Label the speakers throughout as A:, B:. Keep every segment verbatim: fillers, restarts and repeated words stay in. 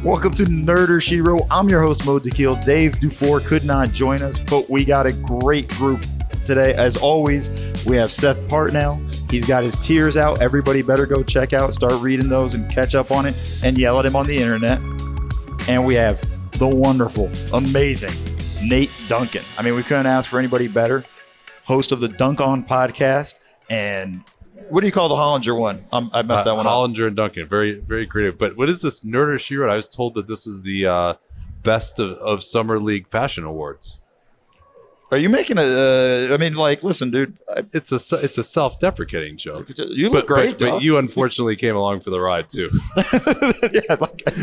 A: Welcome to Nerder She Wrote. I'm your host, Mo Dakhil. Dave Dufour could not join us, but we got a great group today. As always, we have Seth Partnow. He's got his tiers out. Everybody better go check out, start reading those, and catch up on it, and yell at him on the internet. And we have the wonderful, amazing Nate Duncan. I mean, we couldn't ask for anybody better. Host of the Dunk On podcast, and what do you call the Hollinger one? Um, I messed that
B: uh,
A: one
B: Hollinger
A: up.
B: Hollinger and Duncan, very, very creative. But what is this Nerder She Wrote? I was told that this is the uh, best of, of Summer League Fashion Awards.
A: Are you making a? Uh, I mean, like, listen, dude. I,
B: It's a it's a self-deprecating joke.
A: You look
B: but,
A: great,
B: but,
A: dog.
B: but you unfortunately came along for the ride too.
A: Yeah,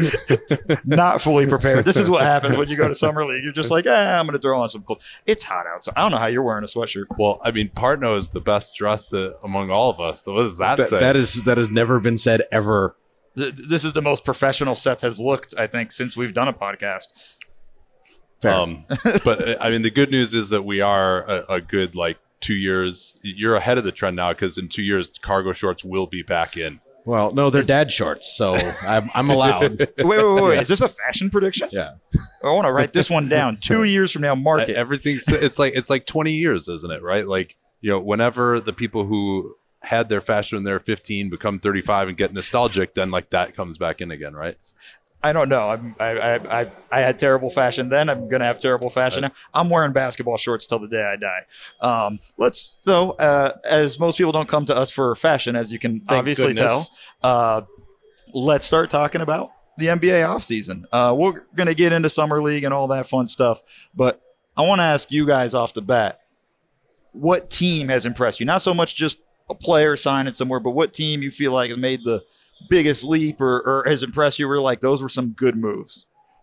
A: like, not fully prepared. This is what happens when you go to Summer League. You're just like, eh, I'm going to throw on some clothes. It's hot outside. I don't know how you're wearing a sweatshirt.
B: Well, I mean, Partnow is the best dressed uh, among all of us. So what does that,
C: That,
B: say?
C: that is that has never been said ever.
A: Th- This is the most professional Seth has looked, I think, since we've done a podcast.
C: Fair.
B: Um, but uh, I mean, the good news is that we are a, a good like two years. You're ahead of the trend now because in two years, cargo shorts will be back in.
C: Well, no, they're dad shorts, so I'm, I'm allowed.
A: Wait, wait, wait, wait. Is this a fashion prediction?
C: Yeah.
A: I want to write this one down. Two years from now, mark
B: E-
A: it.
B: Everything's it's like it's like twenty years, isn't it? Right? Like, you know, whenever the people who had their fashion when they were fifteen become thirty-five and get nostalgic, then like that comes back in again, right?
A: I don't know. I'm, I, I, I've, I had terrible fashion then. I'm going to have terrible fashion now. I'm wearing basketball shorts till the day I die. Um, let's, though, uh, as most people don't come to us for fashion, as you can
C: Thank
A: obviously
C: goodness.
A: tell, uh, let's start talking about the N B A offseason. Uh, we're going to get into Summer League and all that fun stuff. But I want to ask you guys off the bat, what team has impressed you? Not so much just a player signing somewhere, but what team you feel like has made the biggest leap or, or has impressed you where like those were some good moves?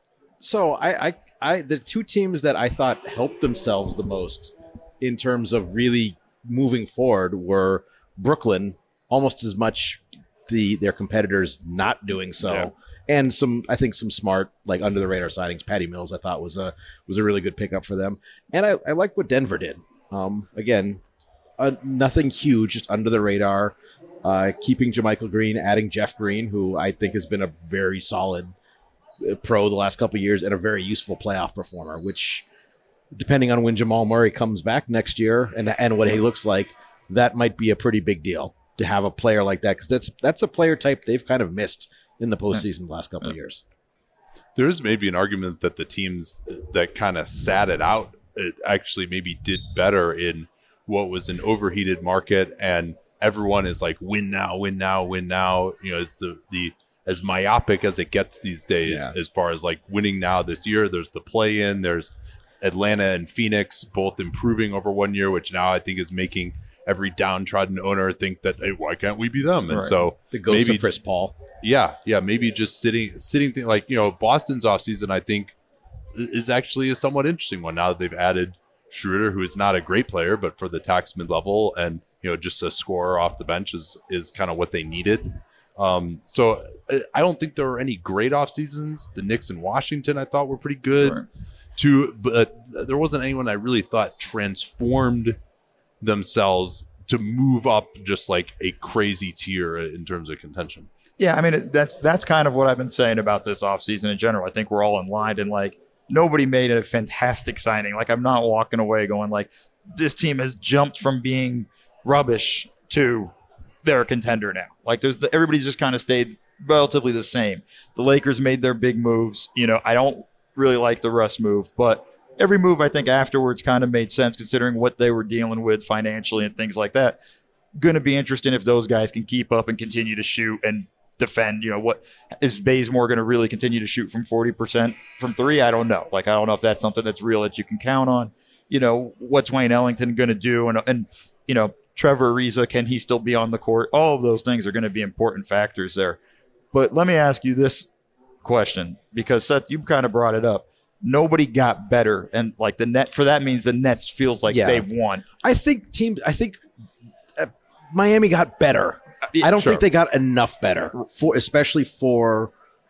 C: So I, I, I, the two teams that I thought helped themselves the most in terms of really moving forward were Brooklyn, almost as much the their competitors not doing so,
B: Yeah.
C: and some I think some smart like under the radar signings. Patty Mills I thought was a was a really good pickup for them, and I, I like what Denver did. Um, again, uh, nothing huge, just under the radar. Uh, keeping JaMychal Green, adding Jeff Green, who I think has been a very solid uh, pro the last couple of years and a very useful playoff performer, which, depending on when Jamal Murray comes back next year and and what he looks like, that might be a pretty big deal to have a player like that, because that's that's a player type they've kind of missed in the postseason the last couple of years.
B: There is maybe an argument that the teams that kind of sat it out it actually maybe did better in what was an overheated market, and everyone is like win now, win now, win now. You know, it's the the as myopic as it gets these days
C: Yeah.
B: as far as like winning now this year. There's the play in. There's Atlanta and Phoenix both improving over one year, which now I think is making every downtrodden owner think that, hey, why can't we be them? And
A: Right.
B: so
C: The ghost
B: maybe
C: of Chris Paul.
B: yeah, yeah, maybe just sitting, sitting, th- like, you know, Boston's offseason, I think, i- is actually a somewhat interesting one now that they've added Schroeder, who is not a great player, but for the tax mid level and, you know, just a scorer off the bench is, is kind of what they needed. Um, so I- I don't think there were any great off seasons. The Knicks and Washington, I thought, were pretty good.
A: Right.
B: Too, but there wasn't anyone I really thought transformed themselves to move up just like a crazy tier in terms of contention.
A: Yeah, I mean, it- that's that's kind of what I've been saying about this offseason in general. I think we're all in line and like nobody made a fantastic signing. Like I'm not walking away going like this team has jumped from being rubbish to they're a contender now. Like there's everybody's just kind of stayed relatively the same. The Lakers made their big moves. You know, I don't really like the Russ move, but every move I think afterwards kind of made sense considering what they were dealing with financially and things like that. Going to be interesting if those guys can keep up and continue to shoot and defend. You know, what is Bazemore going to really continue to shoot from forty percent from three? I don't know. Like, I don't know if that's something that's real that you can count on. You know, what's Wayne Ellington going to do? And, and, you know, Trevor Ariza, can he still be on the court? All of those things are going to be important factors there. But let me ask you this question, because Seth, you kind of brought it up. Nobody got better, and like the net for that means the Nets feels like
C: Yeah.
A: they've won.
C: I think teams. I think uh, Miami got better. I don't
A: Sure.
C: think they got enough better for, especially for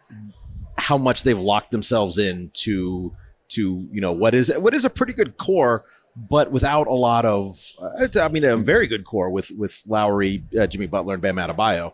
C: how much they've locked themselves in to to you know what is what is a pretty good core, but without a lot of. Uh, I mean, a very good core with with Lowry, uh, Jimmy Butler, and Bam Adebayo.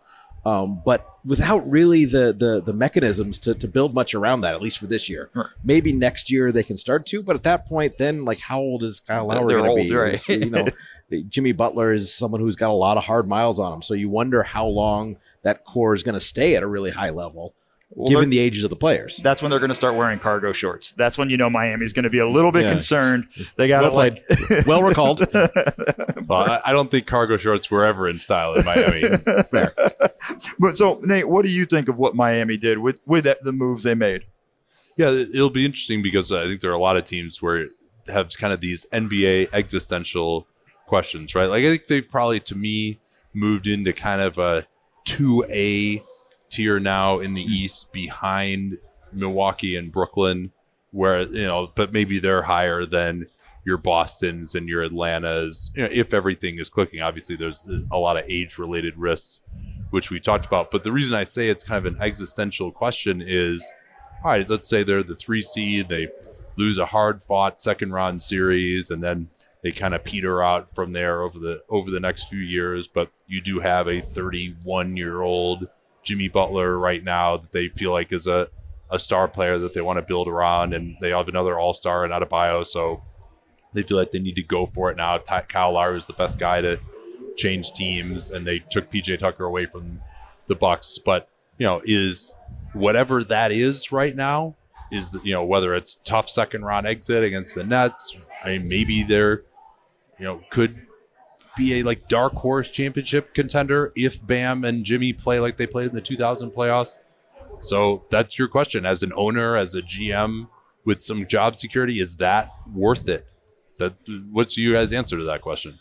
C: Um, but without really the the the mechanisms to, to build much around that, at least for this year.
A: Right.
C: Maybe next year they can start to, but at that point, then like how old is Kyle Lowry
A: They're
C: going to
A: old,
C: be?
A: right.
C: Is, you know, Jimmy Butler is someone who's got a lot of hard miles on him, so you wonder how long that core is going to stay at a really high level,
A: Well,
C: given the ages of the players.
A: That's when they're going to start wearing cargo shorts. That's when you know Miami's going to be a little bit
C: Yeah.
A: concerned. They got to
C: Well
A: like
C: played. Well recalled.
B: Well, I, I don't think cargo shorts were ever in style in Miami.
C: Fair.
A: But so Nate, what do you think of what Miami did with with that, the moves they made?
B: Yeah, it'll be interesting because I think there are a lot of teams where have kind of these N B A existential questions, right? Like I think they've probably, to me, moved into kind of a two A tier now in the East behind Milwaukee and Brooklyn, where, you know, but maybe they're higher than your Bostons and your Atlantas, you know, if everything is clicking. Obviously, there's a lot of age-related risks, which we talked about. But the reason I say it's kind of an existential question is, all right, let's say they're the three seed, they lose a hard-fought second-round series, and then they kind of peter out from there over the over the next few years. But you do have a thirty-one-year-old Jimmy Butler right now that they feel like is a, a star player that they want to build around, and they have another all-star in Adebayo, so they feel like they need to go for it now. Ty- Kyle Lowry is the best guy to change teams, and they took P J Tucker away from the Bucks. But, you know, is whatever that is right now, is that, you know, whether it's tough second round exit against the Nets, I mean, maybe they're, you know, could be a like dark horse championship contender if Bam and Jimmy play like they played in the two thousand playoffs. So that's your question as an owner, as a G M with some job security. Is that worth it? That what's your guys' answer to that question?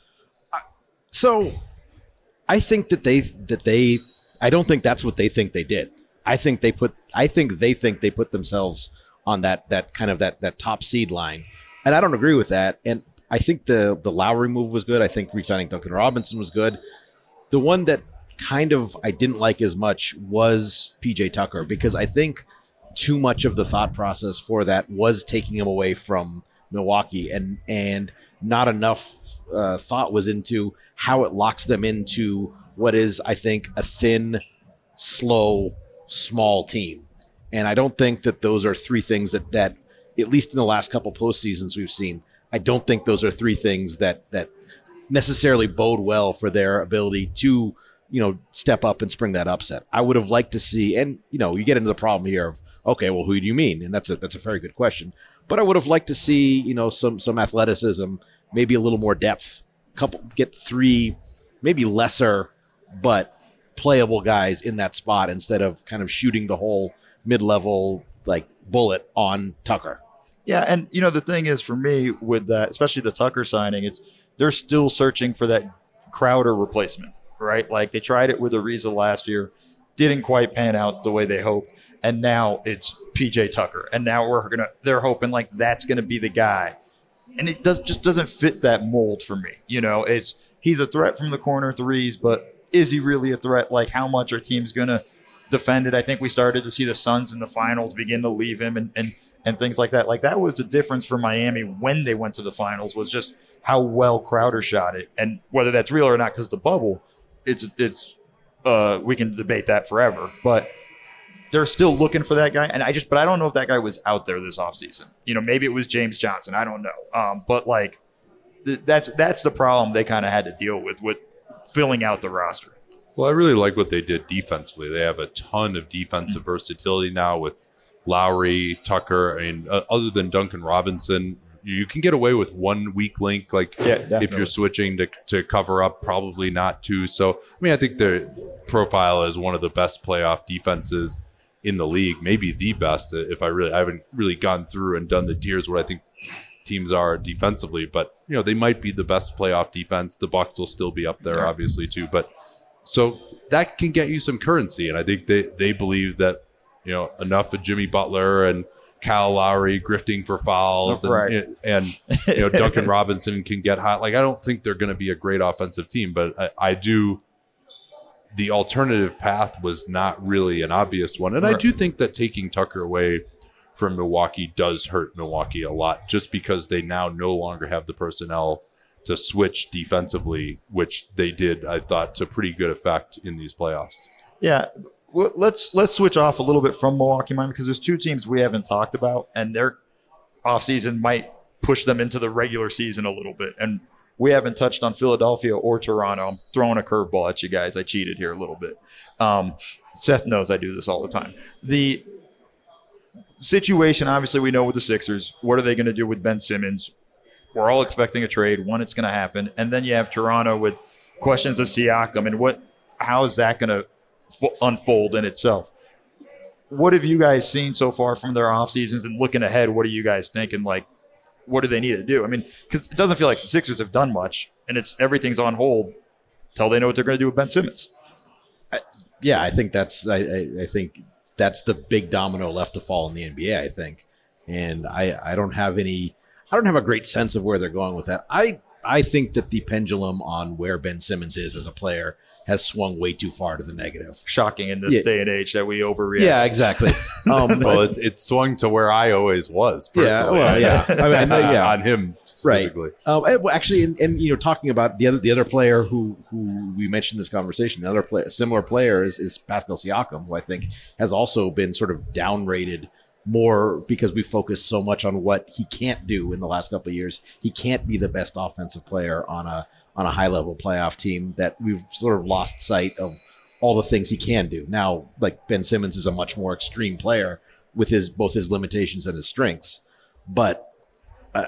C: So I think that they that they I don't think that's what they think they did. I think they put I think they think they put themselves on that that kind of that that top seed line. And I don't agree with that. And I think the the Lowry move was good. I think re-signing Duncan Robinson was good. The one that kind of I didn't like as much was P J Tucker, because I think too much of the thought process for that was taking him away from Milwaukee, and and not enough uh, thought was into how it locks them into what is, I think, a thin, slow, small team. And I don't think that those are three things that, that at least in the last couple postseasons we've seen, I don't think those are three things that that necessarily bode well for their ability to, you know, step up and spring that upset. I would have liked to see, and, you know, you get into the problem here of, okay, well, who do you mean? And that's a that's a very good question. But I would have liked to see, you know, some some athleticism, maybe a little more depth, couple get three, maybe lesser, but playable guys in that spot instead of kind of shooting the whole mid-level like bullet on Tucker.
A: Yeah, and you know the thing is for me with that, especially the Tucker signing, it's they're still searching for that Crowder replacement, right? Like they tried it with Ariza last year, didn't quite pan out the way they hoped, and now it's P J Tucker, and now we're gonna they're hoping like that's gonna be the guy, and it does just doesn't fit that mold for me. You know, it's he's a threat from the corner threes, but is he really a threat? Like how much are teams gonna defend it? I think we started to see the Suns in the finals begin to leave him and and and things like that. Like that was the difference for Miami when they went to the finals, was just how well Crowder shot it. And whether that's real or not, because the bubble, it's it's uh, we can debate that forever. But they're still looking for that guy. And I just, but I don't know if that guy was out there this offseason. You know, maybe it was James Johnson. I don't know. Um, but like th- that's that's the problem they kind of had to deal with with filling out the roster.
B: Well, I really like what they did defensively. They have a ton of defensive versatility now with Lowry, Tucker. I mean, uh, other than Duncan Robinson, you can get away with one weak link. Like
A: Yeah,
B: if
A: definitely.
B: you're switching to, to cover up, probably not two. So, I mean, I think their profile is one of the best playoff defenses in the league, maybe the best. If I really, I haven't really gone through and done the tiers what I think teams are defensively, but you know, they might be the best playoff defense. The Bucks will still be up there,
A: Yeah.
B: obviously, too. But so that can get you some currency, and I think they they believe that, you know, enough of Jimmy Butler and Kyle Lowry grifting for fouls, and,
A: Right.
B: and you know Duncan Robinson can get hot. Like I don't think they're going to be a great offensive team, but I, I do. The alternative path was not really an obvious one, and I
A: Right.
B: do think that taking Tucker away from Milwaukee does hurt Milwaukee a lot, just because they now no longer have the personnel to switch defensively, which they did, I thought, to pretty good effect in these playoffs.
A: Yeah, Well, let's let's switch off a little bit from Milwaukee, Miami, because there's two teams we haven't talked about, and their offseason might push them into the regular season a little bit. And we haven't touched on Philadelphia or Toronto. I'm throwing a curveball at you guys. I cheated here a little bit. Um, Seth knows I do this all the time. The situation, obviously, we know with the Sixers. What are they going to do with Ben Simmons? We're all expecting a trade, when it's going to happen. And then you have Toronto with questions of Siakam, and what, how is that going to f- unfold in itself? What have you guys seen so far from their off seasons, and looking ahead, what are you guys thinking? Like, what do they need to do? I mean, because it doesn't feel like the Sixers have done much, and it's everything's on hold until they know what they're going to do with Ben Simmons.
C: I, yeah, I think that's I, I, I think that's the big domino left to fall in the N B A. I think, and I I don't have any I don't have a great sense of where they're going with that. I I think that the pendulum on where Ben Simmons is as a player has swung way too far to the negative.
A: Shocking in this
C: Yeah.
A: day and age that we overreact.
C: Yeah, exactly. Um,
B: Well, it's, it's swung to where I always was personally.
C: Yeah, well, yeah. I mean, yeah.
B: on him specifically.
C: Right. Um, and, well, actually, and, and you know, talking about the other the other player who who we mentioned in this conversation, the other play, similar player is, is Pascal Siakam, who I think has also been sort of downrated more because we focus so much on what he can't do in the last couple of years. He can't be the best offensive player on a on a high level playoff team, that we've sort of lost sight of all the things he can do. Now, like Ben Simmons is a much more extreme player with his both his limitations and his strengths, but uh,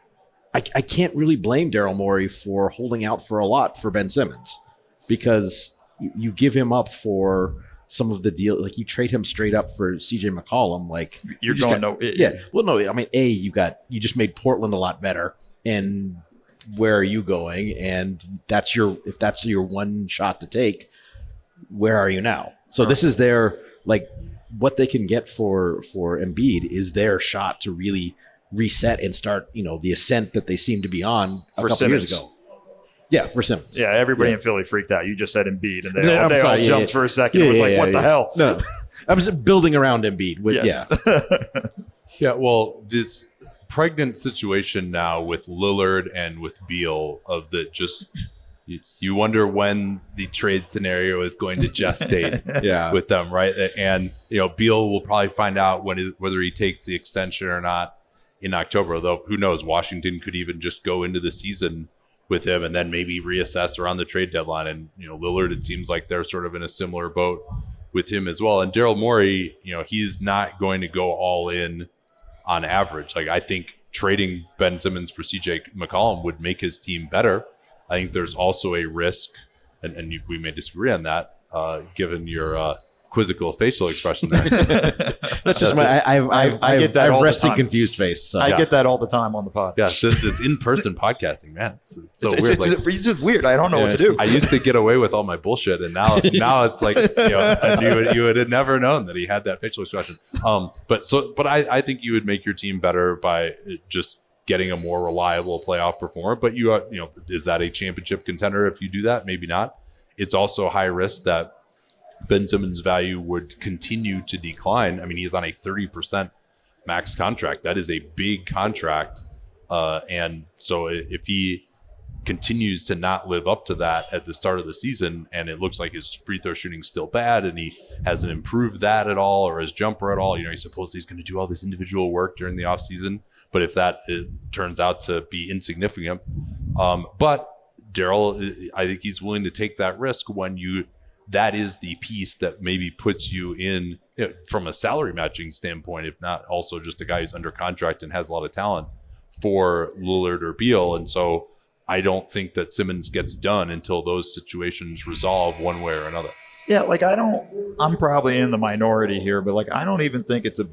C: I, I can't really blame Daryl Morey for holding out for a lot for Ben Simmons, because you, you give him up for some of the deal, like you trade him straight up for C J McCollum. Like
A: You're
C: you just
A: going
C: got-
A: no.
C: yeah. Well, no, I mean, A, you got you just made Portland a lot better, and where are you going? And that's your if that's your one shot to take, where are you now? So this is their like what they can get for for Embiid is their shot to really reset and start, you know, the ascent that they seem to be on a
A: For
C: couple years
A: Simmons.
C: ago. Yeah, for Simmons.
A: Yeah, everybody
C: Yeah.
A: in Philly freaked out. You just said Embiid, and they,
C: Yeah,
A: all,
C: I'm
A: they
C: sorry,
A: all
C: yeah,
A: jumped
C: yeah.
A: for a second.
C: Yeah,
A: it was
C: yeah,
A: like,
C: yeah,
A: what the
C: yeah.
A: hell?
C: No, I'm just building around Embiid. With,
A: Yes.
C: Yeah,
B: Yeah, well, this pregnant situation now with Lillard and with Beal of the just you, you wonder when the trade scenario is going to gestate
C: yeah.
B: with them, right? And you know, Beal will probably find out when his, whether he takes the extension or not in October. Though who knows? Washington could even just go into the season with him and then maybe reassess around the trade deadline. And you know, Lillard, it seems like they're sort of in a similar boat with him as well. And Daryl Morey, you know, he's not going to go all in on average. Like I think trading Ben Simmons for C J McCollum would make his team better. I think there's also a risk, and, and you, we may disagree on that, uh, given your uh, quizzical facial expression there.
C: That's just my I, I've I've,
A: I get
C: I've,
A: that all
C: I've
A: the
C: rested
A: time.
C: confused face. So
A: I
B: Yeah.
A: get that all the time on the pod.
B: yeah, this, this in-person podcasting, man, it's, it's so
A: it's,
B: weird.
A: it's,
B: Like,
A: it's, it's just weird. I don't know what to do.
B: I used to get away with all my bullshit, and now now it's like, you know, you would, you would have never known that he had that facial expression. Um, but so, but I, I think you would make your team better by just getting a more reliable playoff performer. But you are, you know, is that a championship contender if you do that? Maybe not. It's also high risk that Ben Simmons' value would continue to decline. I mean, he is on a thirty percent max contract. That is a big contract, uh, and so if he continues to not live up to that at the start of the season, and it looks like his free throw shooting is still bad, and he hasn't improved that at all, or his jumper at all. You know, he supposedly he's going to do all this individual work during the offseason, but if that it turns out to be insignificant, um, but Daryl, I think he's willing to take that risk when you. That is the piece that maybe puts you in, you know, from a salary matching standpoint, if not also just a guy who's under contract and has a lot of talent for Lillard or Beal. And so I don't think that Simmons gets done until those situations resolve one way or another.
A: Yeah, like I don't. I'm probably in the minority here, but like I don't even think it's a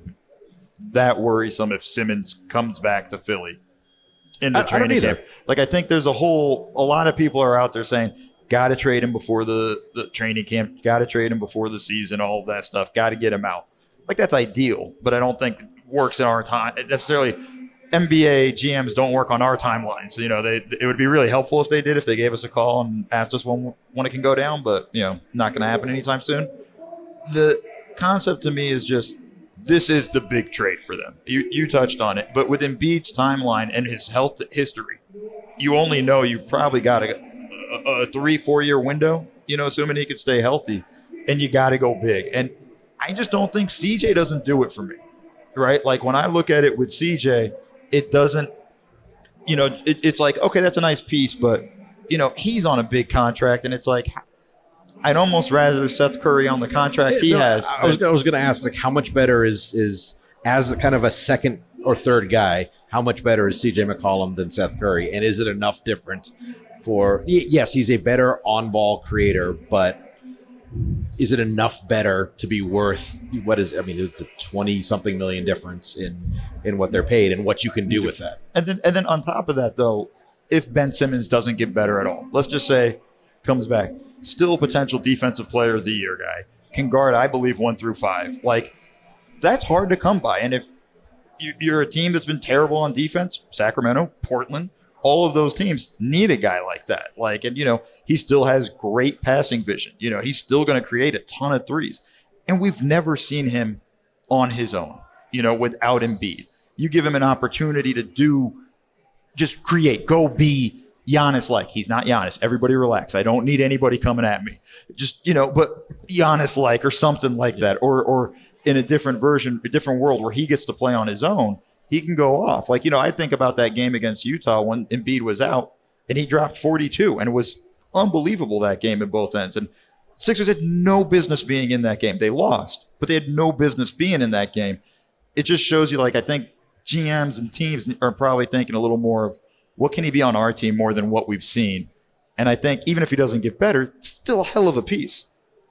A: that worrisome if Simmons comes back to Philly in the
C: I- I don't
A: training
C: either.
A: camp. Like I think there's a whole. A lot of people are out there saying, got to trade him before the, the training camp. Got to trade him before the season. All of that stuff. Got to get him out. Like that's ideal, but I don't think it works in our time necessarily. N B A G Ms don't work on our timelines. You know, they it would be really helpful if they did, if they gave us a call and asked us when when it can go down. But you know, not going to happen anytime soon. The concept to me is just this is the big trade for them. You you touched on it, but with Embiid's timeline and his health history, you only know you probably got a, a, a three four year window. You know, assuming he could stay healthy and you got to go big. And I just don't think C J doesn't do it for me, right? Like when I look at it with C J, it doesn't, you know, it, it's like, okay, that's a nice piece, but, you know, he's on a big contract, and it's like, I'd almost rather Seth Curry on the contract he
C: No,
A: has.
C: I was, I was going to ask, like, how much better is is as a kind of a second or third guy? How much better is C J McCollum than Seth Curry? And is it enough different for? y- Yes, he's a better on-ball creator, but is it enough better to be worth what is? I mean, it's the twenty-something million difference in in what they're paid and what you can do with that.
A: And then, and then on top of that, though, if Ben Simmons doesn't get better at all, let's just say comes back, still a potential defensive player of the year guy, can guard, I believe, one through five. Like, that's hard to come by. And if you- you're a team that's been terrible on defense, Sacramento, Portland, all of those teams need a guy like that. Like, and, you know, he still has great passing vision. You know, he's still going to create a ton of threes. And we've never seen him on his own, you know, without Embiid. You give him an opportunity to do, just create, go be Giannis like. He's not Giannis. Everybody relax. I don't need anybody coming at me. Just, you know, but Giannis like or something like that. Or, or in a different version, a different world where he gets to play on his own, he can go off. Like, you know, I think about that game against Utah when Embiid was out and he dropped forty-two, and it was unbelievable that game at both ends. And Sixers had no business being in that game. They lost, but they had no business being in that game. It just shows you, like, I think G Ms and teams are probably thinking a little more of what can he be on our team more than what we've seen. And I think even if he doesn't get better, it's still a hell of a piece.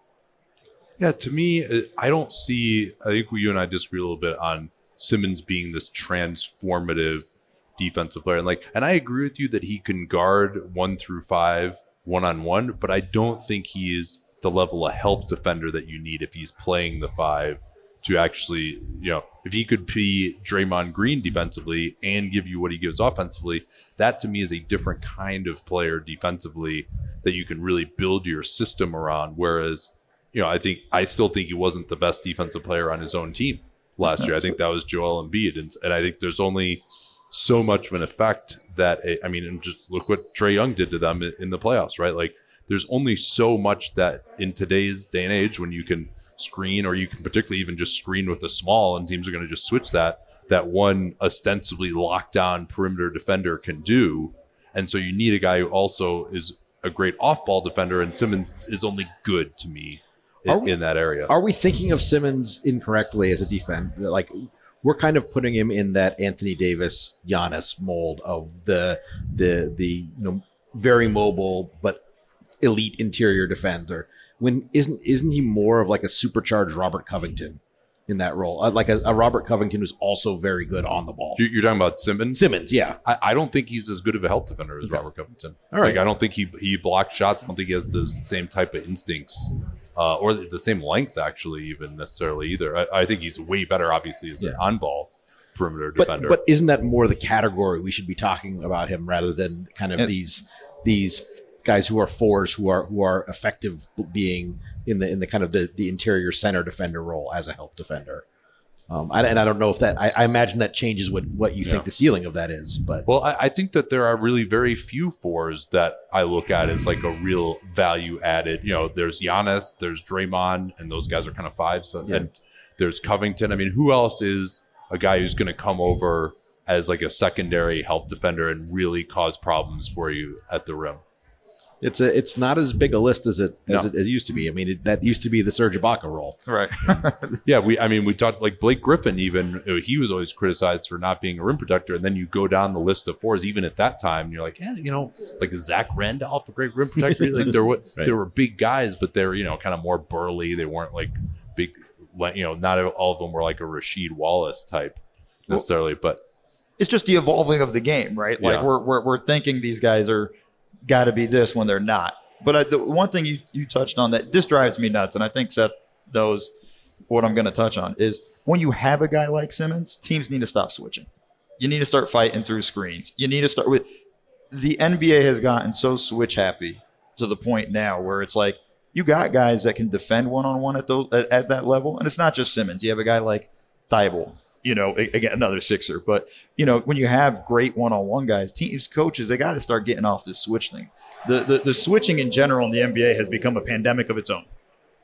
B: Yeah, to me, uh, I don't see. I think you and I disagree a little bit on Simmons being this transformative defensive player, and like, and I agree with you that he can guard one through five one on one, but I don't think he is the level of help defender that you need if he's playing the five to actually, you know, if he could be Draymond Green defensively and give you what he gives offensively, that to me is a different kind of player defensively that you can really build your system around. Whereas, you know, I think I still think he wasn't the best defensive player on his own team last year. I think that was Joel Embiid, and, and I think there's only so much of an effect that I mean, and just look what Trae Young did to them in the playoffs, right? Like, there's only so much that in today's day and age, when you can screen, or you can particularly even just screen with a small, and teams are going to just switch that, that one ostensibly lockdown perimeter defender can do. And so you need a guy who also is a great off-ball defender, and Simmons is only good to me in,
C: we,
B: in that area.
C: Are we thinking of Simmons incorrectly as a defender? Like, we're kind of putting him in that Anthony Davis, Giannis mold of the the the you know very mobile but elite interior defender. When isn't isn't he more of like a supercharged Robert Covington in that role? Uh, like a, a Robert Covington who's also very good on the ball.
B: You're talking about Simmons?
C: Simmons, yeah.
B: I, I don't think he's as good of a help defender as
C: Okay.
B: Robert Covington.
C: All right.
B: Like, I don't think he he blocks shots. I don't think he has the same type of instincts uh, or the same length, actually, even necessarily either. I, I think he's way better, obviously, as an
C: Yeah.
B: on-ball perimeter
C: But
B: defender.
C: but isn't that more the category we should be talking about him rather than kind of
A: Yeah.
C: these these guys who are fours who are who are effective being in the in the kind of the, the interior center defender role as a help defender. Um, I, and I don't know if that I, I imagine that changes what what you
B: Yeah.
C: think the ceiling of that is. But
B: Well, I, I think that there are really very few fours that I look at as like a real value added. You know, there's Giannis, there's Draymond, and those guys are kind of fives. So,
C: Yeah.
B: And there's Covington. I mean, who else is a guy who's going to come over as like a secondary help defender and really cause problems for you at the rim?
C: it's a it's not as big a list as it as
B: No.
C: it, as it used to be. I mean, it, that used to be the Serge Ibaka role.
A: Right.
B: Yeah, we. I mean, we talked like Blake Griffin. Even uh, he was always criticized for not being a rim protector. And then you go down the list of fours, even at that time, and you're like, yeah, you know, like Zach Randolph, a great rim protector. Like there were
C: Right.
B: there were big guys, but they're you know kind of more burly. They weren't like big. Like, you know, not all of them were like a Rasheed Wallace type necessarily, but
A: It's just the evolving of the game, right? Like
B: Yeah.
A: we're, we're we're thinking these guys are got to be this when they're not. But I, the one thing you, you touched on that this drives me nuts, and I think Seth knows what I'm going to touch on, is when you have a guy like Simmons, teams need to stop switching. You need to start fighting through screens. You need to start with the N B A has gotten so switch happy to the point now where it's like you got guys that can defend one on one at those at, at that level, and it's not just Simmons. You have a guy like Thibault. You know, a- again, another Sixer. But, you know, when you have great one-on-one guys, teams, coaches, they got to start getting off this switch thing. The, the the switching in general in the N B A has become a pandemic of its own.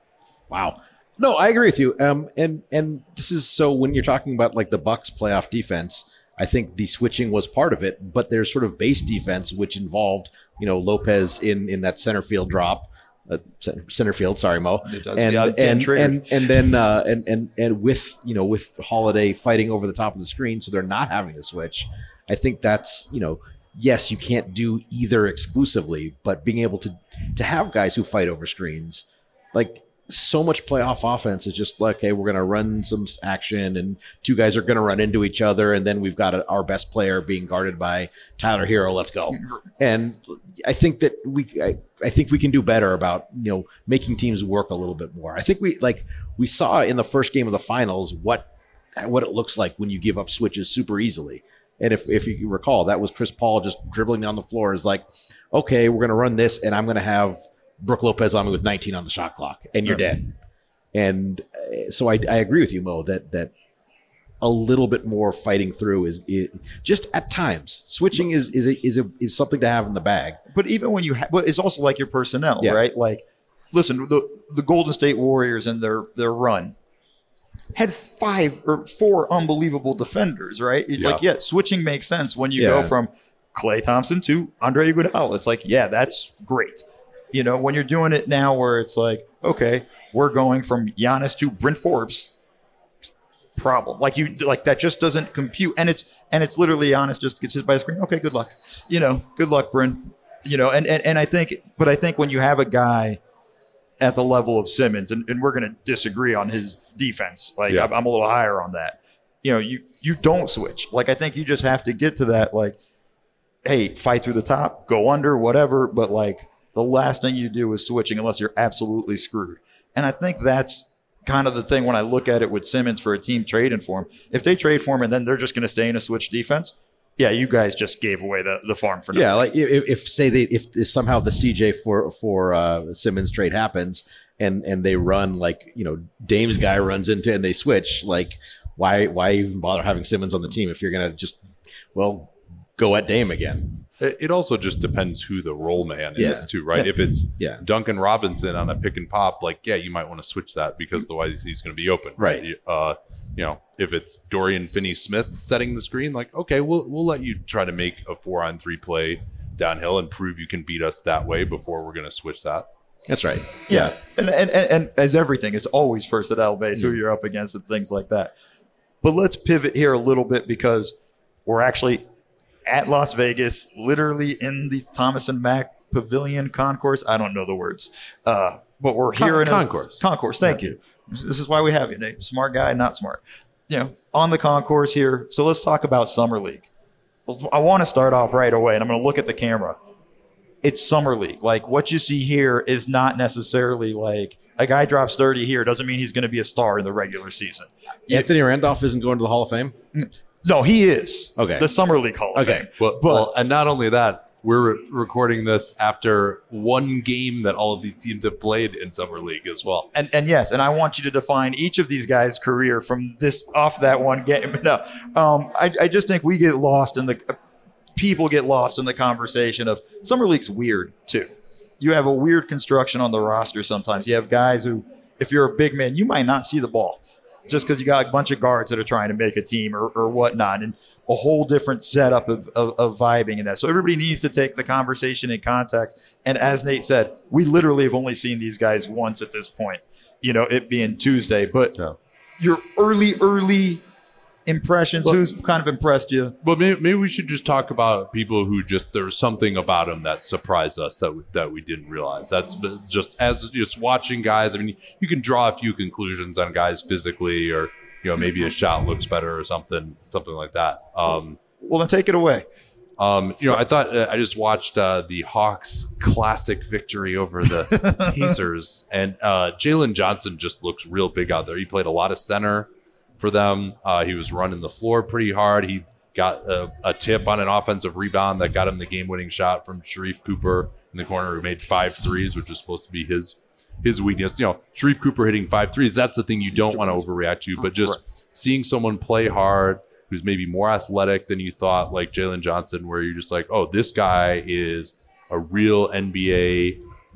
C: Wow. No, I agree with you. Um, and and this is so when you're talking about like the Bucks playoff defense, I think the switching was part of it, but there's sort of base defense which involved, you know, Lopez in in that center field drop, uh, center, center field. Sorry, Mo, and
A: Yeah,
C: and,
A: Dan
C: and
A: Trader.
C: and and then uh, and and and with you know with Holiday fighting over the top of the screen, so they're not having to switch. I think that's you know. Yes, you can't do either exclusively, but being able to to have guys who fight over screens, like so much playoff offense is just like, okay, we're going to run some action and two guys are going to run into each other. And then we've got a, our best player being guarded by Tyler Hero. Let's go. And I think that we, I, I think we can do better about, you know, making teams work a little bit more. I think we like, we saw in the first game of the finals, what, what it looks like when you give up switches super easily. And if, if you recall, that was Chris Paul just dribbling down the floor is like, okay, we're going to run this and I'm going to have Brook Lopez on me with nineteen on the shot clock and you're dead. And uh, so I, I agree with you, Mo, that, that a little bit more fighting through is, is just at times switching is, is, a, is, a, is something to have in the bag.
A: But even when you have, well, it's also like your personnel,
C: Yeah.
A: right? Like, listen, the, the Golden State Warriors and their, their run had five or four unbelievable defenders, right? It's
B: Yeah.
A: like, yeah, switching makes sense when you
C: Yeah.
A: go from Klay Thompson to Andre Iguodala. It's like, yeah, that's great. You know, when you're doing it now where it's like, okay, we're going from Giannis to Bryn Forbes, problem. Like you, like that just doesn't compute. And it's, and it's literally Giannis just gets hit by the screen. Okay, good luck. You know, good luck, Bryn. You know, and, and, and I think, but I think when you have a guy at the level of Simmons, and, and we're going to disagree on his defense. Like
B: Yeah.
A: I'm, I'm a little higher on that. You know, you, you don't switch. Like, I think you just have to get to that, like, hey, fight through the top, go under, whatever. But like the last thing you do is switching unless you're absolutely screwed. And I think that's kind of the thing when I look at it with Simmons for a team trading for him. If they trade for him and then they're just going to stay in a switch defense, yeah, you guys just gave away the, the farm for nothing.
C: Yeah, like if, if say they if, if somehow the C J for for uh, Simmons trade happens and and they run like you know Dame's guy runs into and they switch, like why why even bother having Simmons on the team if you're gonna just well go at Dame again?
B: It it also just depends who the role man
C: Yeah.
B: is too, right?
C: Yeah.
B: If it's
C: Yeah.
B: Duncan Robinson on a pick and pop, like yeah, you might want to switch that because otherwise he's going to be open,
C: Right.
B: Uh, you know, if it's Dorian Finney-Smith setting the screen, like okay, we'll we'll let you try to make a four on three play downhill and prove you can beat us that way before we're going to switch that.
C: That's right.
A: Yeah. And, and, and, and as everything, it's always personnel based, who you're up against and things like that. But let's pivot here a little bit because we're actually at Las Vegas, literally in the Thomas and Mack Pavilion Concourse. I don't know the words. Uh, but we're here
B: Con-
A: in a
B: concourse.
A: Concourse. Thank you. This is why we have you, Nate. Smart guy, not smart. You know, on the concourse here. So let's talk about Summer League. I want to start off right away, and I'm going to look at the camera. It's Summer League. Like, what you see here is not necessarily like a guy drops thirty here doesn't mean he's going to be a star in the regular season.
C: Anthony Randolph isn't going to the Hall of Fame.
A: No, he is.
C: Okay.
A: The Summer League Hall of
C: Okay.
A: Fame.
B: Well,
A: But-
B: well, and not only that, we're re- recording this after one game that all of these teams have played in Summer League as well.
A: And and yes, and I want you to define each of these guys' career from this off that one game. No, um, I, I just think we get lost in the people get lost in the conversation of Summer League's weird too. You have a weird construction on the roster sometimes. You have guys who, if you're a big man, you might not see the ball just because you got a bunch of guards that are trying to make a team or, or whatnot, and a whole different setup of, of, of vibing in that. So everybody needs to take the conversation in context. And as Nate said, we literally have only seen these guys once at this point, you know, it being Tuesday. But
B: Yeah.
A: your early, early impressions,
B: Well-
A: who's kind of impressed you?
B: But maybe, maybe we should just talk about people who just there's something about them that surprised us that we, that we didn't realize. That's just as just watching guys. I mean, you can draw a few conclusions on guys physically, or you know, maybe a shot looks better or something, something like that. Um,
A: Well, then take it away.
B: um, you know, I thought uh, I just watched uh, the Hawks' classic victory over the Pacers, and uh, Jalen Johnson just looks real big out there. He played a lot of center for them. Uh, he was running the floor pretty hard. He got a, a tip on an offensive rebound that got him the game-winning shot from Sharif Cooper in the corner, who made five threes, which is supposed to be his his weakness. You know, Sharif Cooper hitting five threes, that's the thing you don't want to overreact to. But just seeing someone play hard, who's maybe more athletic than you thought, like Jalen Johnson, where you're just like, oh, this guy is a real N B A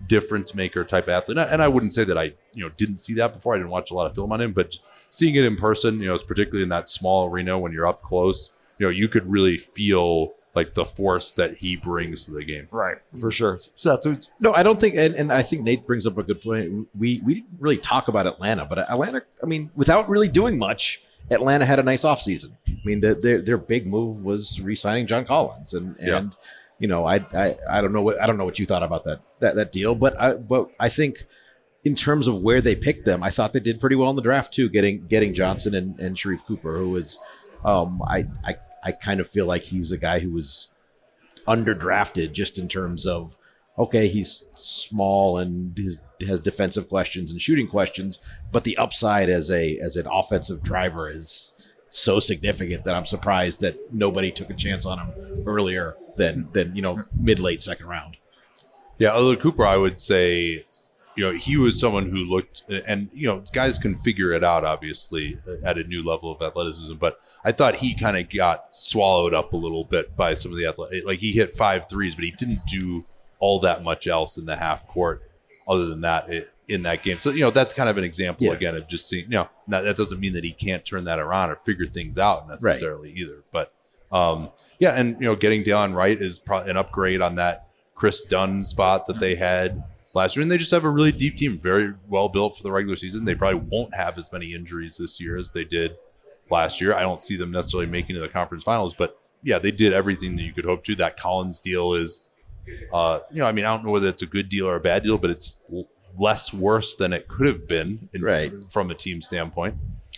B: difference maker type athlete. And I, and I wouldn't say that I, you know, didn't see that before. I didn't watch a lot of film on him, but seeing it in person, you know, particularly in that small arena when you're up close, you know, you could really feel like the force that he brings to the game.
A: Right, for sure. Seth,
C: no, I don't think, and, and I think Nate brings up a good point. We we didn't really talk about Atlanta, but Atlanta, I mean, without really doing much, Atlanta had a nice offseason. I mean, the, their their big move was re-signing John Collins, and and
B: Yeah.
C: you know, I, I I don't know what I don't know what you thought about that that that deal, but I but I think in terms of where they picked them, I thought they did pretty well in the draft too, getting getting Johnson and, and Sharif Cooper, who was, um, I I. I kind of feel like he was a guy who was underdrafted just in terms of, okay, he's small and his, has defensive questions and shooting questions, but the upside as a as an offensive driver is so significant that I'm surprised that nobody took a chance on him earlier than than you know mid late second round.
B: Yeah, other Cooper, I would say, you know, he was someone who looked, and you know, guys can figure it out obviously at a new level of athleticism, but I thought he kind of got swallowed up a little bit by some of the athletic. Like he hit five threes, but he didn't do all that much else in the half court other than that in that game. So, you know, that's kind of an example
C: Yeah.
B: again of just seeing, you know, not, that doesn't mean that he can't turn that around or figure things out necessarily either. But um, yeah, and you know, getting Deion Wright is probably an upgrade on that Chris Dunn spot that they had last year, and they just have a really deep team, very well built for the regular season. They probably won't have as many injuries this year as they did last year. I don't see them necessarily making it to the conference finals, but yeah, they did everything that you could hope to. That Collins deal is, uh, you know, I mean, I don't know whether it's a good deal or a bad deal, but it's l- less worse than it could have been in,
C: Right.
B: from a team standpoint.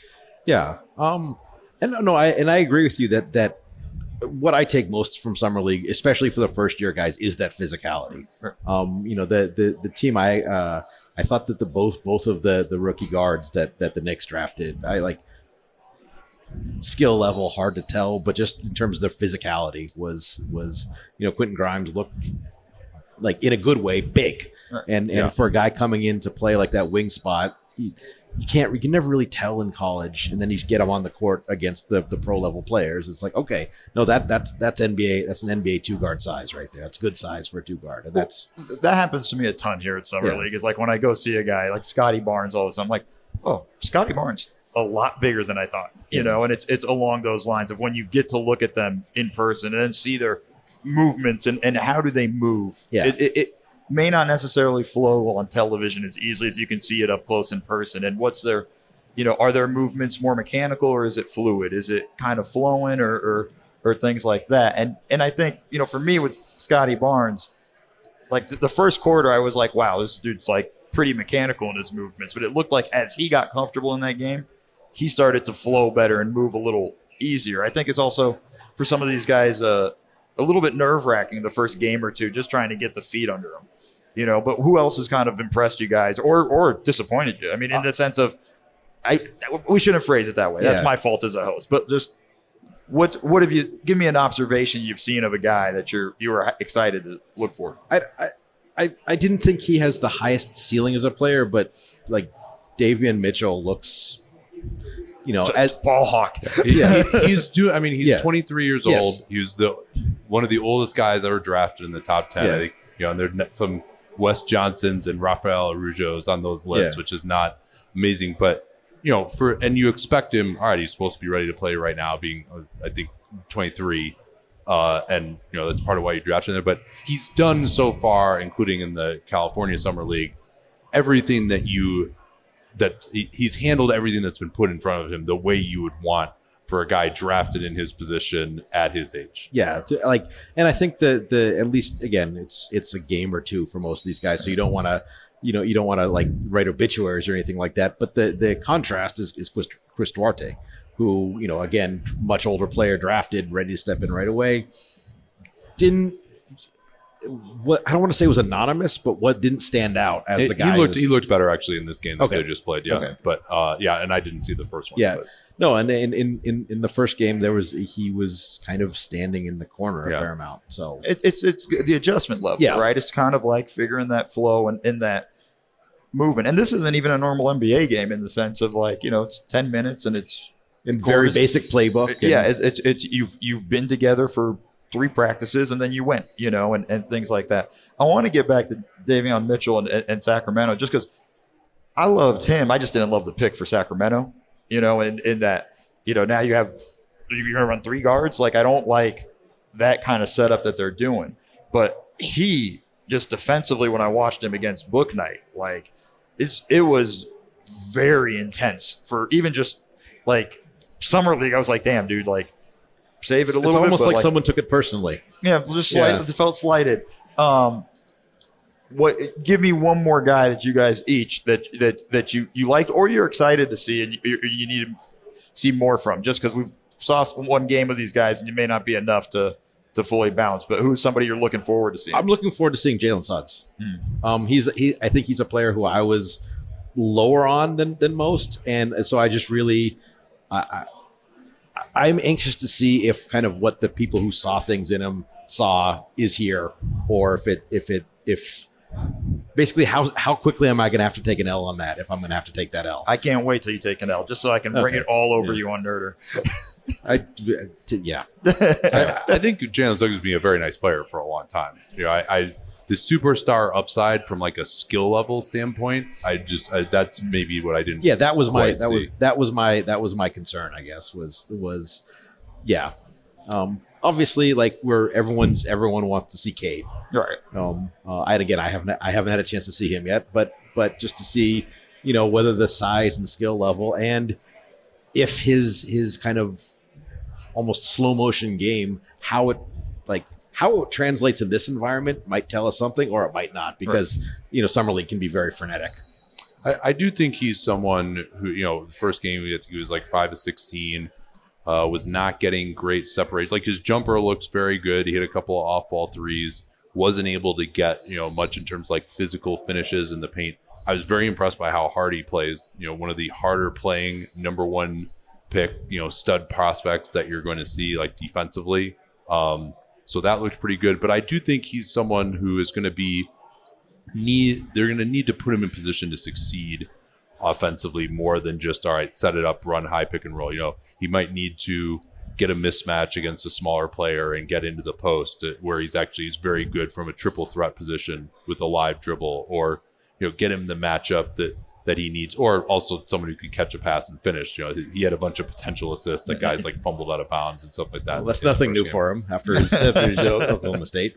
C: Yeah. Um, and no, no, I and I agree with you that that what I take most from summer league, especially for the first year guys, is that physicality. Um, you know, the the the team I uh, I thought that the both both of the the rookie guards that that the Knicks drafted, I like skill level hard to tell, but just in terms of their physicality was was you know Quentin Grimes looked like in a good way big, and and
B: Yeah.
C: for a guy coming in to play like that wing spot. He, You can't. You can never really tell in college, and then you get them on the court against the, the pro level players. It's like, okay, no, that that's that's N B A. That's an N B A two guard size right there. That's good size for a two guard, and that's
A: that happens to me a ton here at Summer
C: Yeah.
A: League. Is like when I go see a guy like Scotty Barnes, all of a sudden I'm like, oh, Scotty Barnes, a lot bigger than I thought, you
C: Yeah.
A: know. And it's it's along those lines of when you get to look at them in person and then see their movements and, and how do they move.
C: Yeah.
A: It, it, it may not necessarily flow on television as easily as you can see it up close in person. And what's their, you know, are their movements more mechanical or is it fluid? Is it kind of flowing or or, or things like that? And and I think, you know, for me with Scotty Barnes, like the, the first quarter, I was like, wow, this dude's like pretty mechanical in his movements. But it looked like as he got comfortable in that game, he started to flow better and move a little easier. I think it's also for some of these guys uh, a little bit nerve wracking the first game or two, just trying to get the feet under them. You know, but who else has kind of impressed you guys or or disappointed you? I mean, in the sense of, I we shouldn't phrase it that way. That's
C: Yeah.
A: my fault as a host. But just what what have you? Give me an observation you've seen of a guy that you're you were excited to look for.
C: I, I I I didn't think he has the highest ceiling as a player, but like Davion Mitchell looks, you know, as
A: Ball hawk.
B: He-
C: Yeah.
B: he- he's doing. I mean, he's
C: Yeah.
B: twenty-three years
C: Yes.
B: old. He was the one of the oldest guys ever drafted in the top ten.
C: Yeah.
B: I think, you know, and there's some Wes Johnsons and Rafael Arujos on those lists,
C: Yeah.
B: which is not amazing. But you know, for and you expect him. All right, he's supposed to be ready to play right now, being uh, I think twenty-three, uh, and you know that's part of why you drafted him there. But he's done so far, including in the California Summer League, everything that you that he, he's handled everything that's been put in front of him the way you would want for a guy drafted in his position at his age.
C: yeah, to, like, and I think the the at least again, it's it's a game or two for most of these guys, so you don't want to, you know, you don't want to like write obituaries or anything like that. But the the contrast is is Chris, Chris Duarte, who, you know, again, much older player, drafted, ready to step in right away. Didn't what I don't want to say was anonymous, but what didn't stand out as
B: It-
C: the guy
B: he looked
C: who's-
B: he looked better actually in this game that
C: Okay.
B: they just played. Yeah,
C: Okay.
B: but uh, yeah, and I didn't see the first one.
C: Yeah,
B: but.
C: no, and in, in in in the first game there was he was kind of standing in the corner a
B: Yeah.
C: fair amount. So
A: It, it's it's the adjustment level,
C: Yeah.
A: right? It's kind of like figuring that flow and in that movement. And this isn't even a normal N B A game in the sense of like, you know, it's ten minutes and it's
C: in very
A: Course-
C: basic playbook. and-
A: yeah, it's, it's it's you've you've been together for three practices and then you win, you know, and, and things like that. I want to get back to Davion Mitchell and, and Sacramento just because I loved him. I just didn't love the pick for Sacramento, you know, in, in that, you know, now you have, you're going to run three guards. Like, I don't like that kind of setup that they're doing. But he just defensively, when I watched him against Book Night, like, it's, it was very intense for even just like Summer League. I was like, damn, dude, like, save it a little
C: it's
A: bit.
C: almost
A: but
C: like,
A: like
C: someone took it personally.
A: Yeah, just slight,
C: Yeah.
A: it felt slighted. Um, what? Give me one more guy that you guys each that that that you you liked or you're excited to see and you, you need to see more from. Just because we've saw one game of these guys and you may not be enough to to fully bounce. But who's somebody you're looking forward to seeing?
C: I'm looking forward to seeing Jalen Suggs.
A: Hmm.
C: Um, he's he. I think he's a player who I was lower on than than most, and so I just really, I, I I'm anxious to see if kind of what the people who saw things in him saw is here, or if it if it if basically how how quickly am I going to have to take an L on that if I'm going to have to take that L.
A: I can't wait till you take an L, just so I can bring
C: Okay.
A: it all over
C: Yeah.
A: you on Nerder.
C: I, t- yeah.
B: I, I think Jalen Suggs has been a very nice player for a long time. You know, I, I the superstar upside from like a skill level standpoint, I just I, that's maybe what I didn't.
C: Yeah, that was my
B: quite
C: that
B: see.
C: was that was my that was my concern, I guess, was was yeah. Um obviously like where everyone's everyone wants to see Cade.
A: Right.
C: Um uh, I again I haven't I haven't had a chance to see him yet, but but just to see, you know, whether the size and skill level and if his his kind of almost slow motion game, how it like how it translates in this environment might tell us something or it might not, because right. you know, Summer League can be very frenetic.
B: I, I do think he's someone who, you know, the first game he, he was like five of sixteen, uh, was not getting great separation. Like his jumper looks very good. He hit a couple of off ball threes, wasn't able to get, you know, much in terms of like physical finishes in the paint. I was very impressed by how hard he plays. You know, one of the harder playing number one pick, you know, stud prospects that you're going to see like defensively. Um, so that looked pretty good. But I do think he's someone who is going to be need. They're going to need to put him in position to succeed offensively more than just, all right, set it up, run high pick and roll. You know, he might need to get a mismatch against a smaller player and get into the post where he's actually is very good from a triple threat position with a live dribble, or, you know, get him the matchup that that he needs, or also someone who can catch a pass and finish. You know, he had a bunch of potential assists that guys like fumbled out of bounds and stuff like that.
C: Well, that's nothing new
B: game.
C: for him after his, after his Oklahoma State.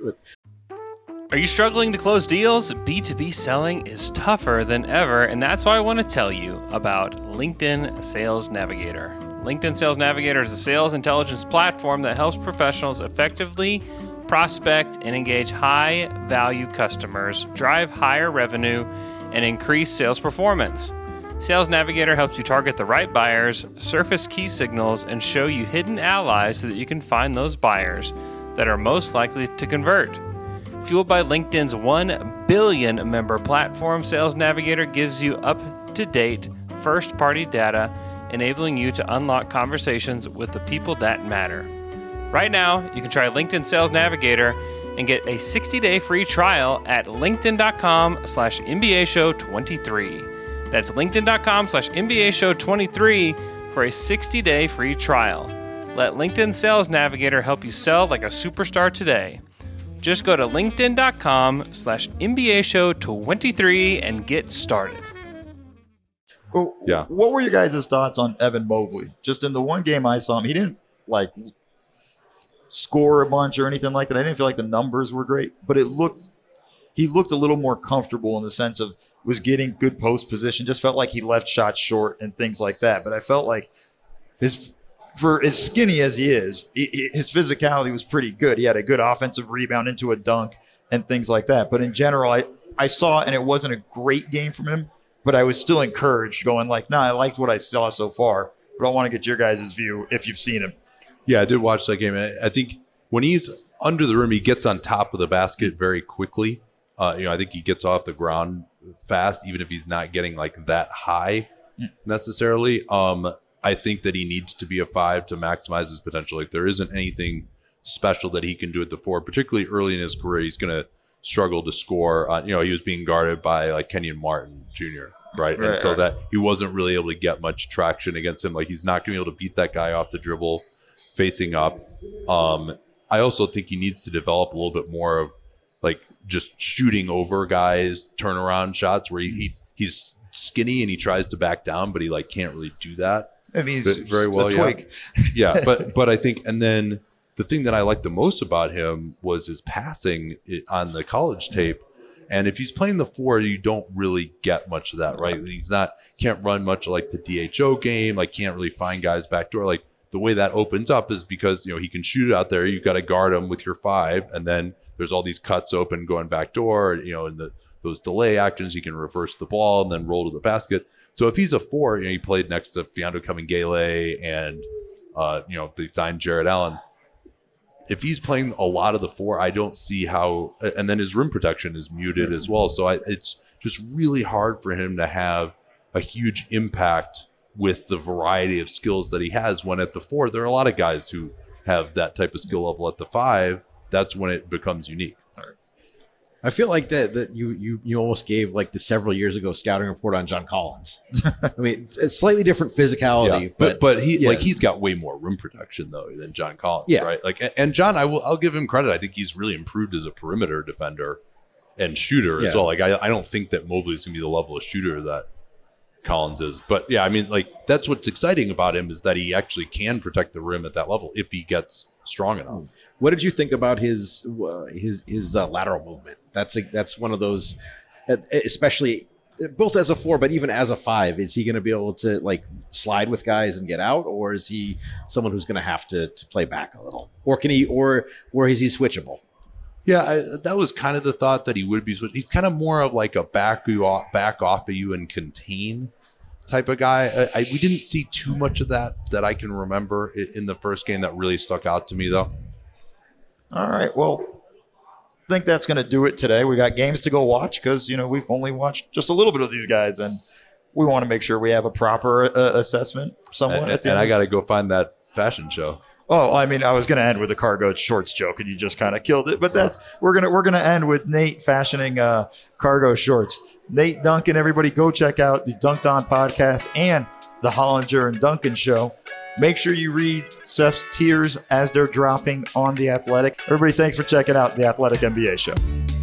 D: Are you struggling to close deals? B two B selling is tougher than ever, and that's why I want to tell you about LinkedIn Sales Navigator. LinkedIn Sales Navigator is a sales intelligence platform that helps professionals effectively prospect and engage high-value customers, drive higher revenue, and increase sales performance. Sales Navigator helps you target the right buyers, surface key signals, and show you hidden allies so that you can find those buyers that are most likely to convert. Fueled by LinkedIn's one billion member platform, Sales Navigator gives you up-to-date first-party data, enabling you to unlock conversations with the people that matter. Right now, you can try LinkedIn Sales Navigator and get a sixty-day free trial at linkedin.com slash NBA show 23. That's linkedin.com slash NBA show 23 for a sixty-day free trial. Let LinkedIn Sales Navigator help you sell like a superstar today. Just go to linkedin.com slash NBA show 23 and get started.
A: Well,
B: Yeah.
A: What were your guys' thoughts on Evan Mobley? Just in the one game I saw him, he didn't like score a bunch or anything like that. I didn't feel like the numbers were great, but it looked he looked a little more comfortable in the sense of was getting good post position. Just felt like he left shots short and things like that. But I felt like his for as skinny as he is, he, his physicality was pretty good. He had a good offensive rebound into a dunk and things like that. But in general, I, I saw, and it wasn't a great game from him, but I was still encouraged going like, nah, I liked what I saw so far, but I want to get your guys' view if you've seen him.
B: Yeah, I did watch that game. I I think when he's under the rim, he gets on top of the basket very quickly. Uh, you know, I think he gets off the ground fast, even if he's not getting like that high necessarily. Um, I think that he needs to be a five to maximize his potential. Like there isn't anything special that he can do at the four, particularly early in his career. He's going to struggle to score. Uh, you know, he was being guarded by like Kenyon Martin Junior Right.
A: Right,
B: and so
A: right.
B: that he wasn't really able to get much traction against him. Like he's not going to be able to beat that guy off the dribble facing up. Um, I also think he needs to develop a little bit more of like just shooting over guys, turnaround shots where he, he he's skinny and he tries to back down, but he like can't really do that.
A: I mean, he's
B: But very well,
A: a
B: yeah.
A: twig.
B: Yeah, but but I think, and then the thing that I liked the most about him was his passing i- on the college tape. And if he's playing the four, you don't really get much of that, right? He's not can't run much like the D H O game, like can't really find guys backdoor. Like the way that opens up is because you know he can shoot it out there. You got to guard him with your five, and then there's all these cuts open going backdoor. You know, and the those delay actions, he can reverse the ball and then roll to the basket. So if he's a four, you know, he played next to Fiando Kamingele and uh, you know they signed Jared Allen. If he's playing a lot of the four, I don't see how. And then his rim protection is muted as well. So I, it's just really hard for him to have a huge impact with the variety of skills that he has. When at the four, there are a lot of guys who have that type of skill level. At the five, that's when it becomes unique.
C: I feel like that that you you you almost gave like the several years ago scouting report on John Collins. I mean, it's slightly different physicality,
B: Yeah,
C: but
B: but but he
C: yeah.
B: like he's got way more rim protection though than John Collins,
C: Yeah.
B: right? Like and- and John, I will I'll give him credit. I think he's really improved as a perimeter defender and shooter
C: Yeah.
B: as well. Like I, I don't think that Mobley's gonna be the level of shooter that Collins is. But yeah, I mean like that's what's exciting about him is that he actually can protect the rim at that level if he gets strong enough.
C: What did you think about his uh, his his uh, lateral movement? That's a, that's one of those, uh, especially both as a four, but even as a five. Is he going to be able to like slide with guys and get out, or is he someone who's going to have to to play back a little, or can he, or or is he switchable?
B: Yeah, I, that was kind of the thought that he would be. switch- He's kind of more of like a back you off, back off of you and contain type of guy. I, I, we didn't see too much of that that I can remember i- in the first game that really stuck out to me though.
A: All right. Well, I think that's going to do it today. We got games to go watch because, you know, we've only watched just a little bit of these guys, and we want to make sure we have a proper uh, assessment somewhat.
B: And,
A: at the
B: and
A: end
B: I
A: of-
B: got to go find that fashion show.
A: Oh, I mean, I was going to end with a cargo shorts joke, and you just kind of killed it. But that's we're gonna we're gonna end with Nate fashioning uh, cargo shorts. Nate Duncan, everybody, go check out the Dunked On podcast and the Hollinger and Duncan show. Make sure you read Seth's tiers as they're dropping on The Athletic. Everybody, thanks for checking out The Athletic N B A show.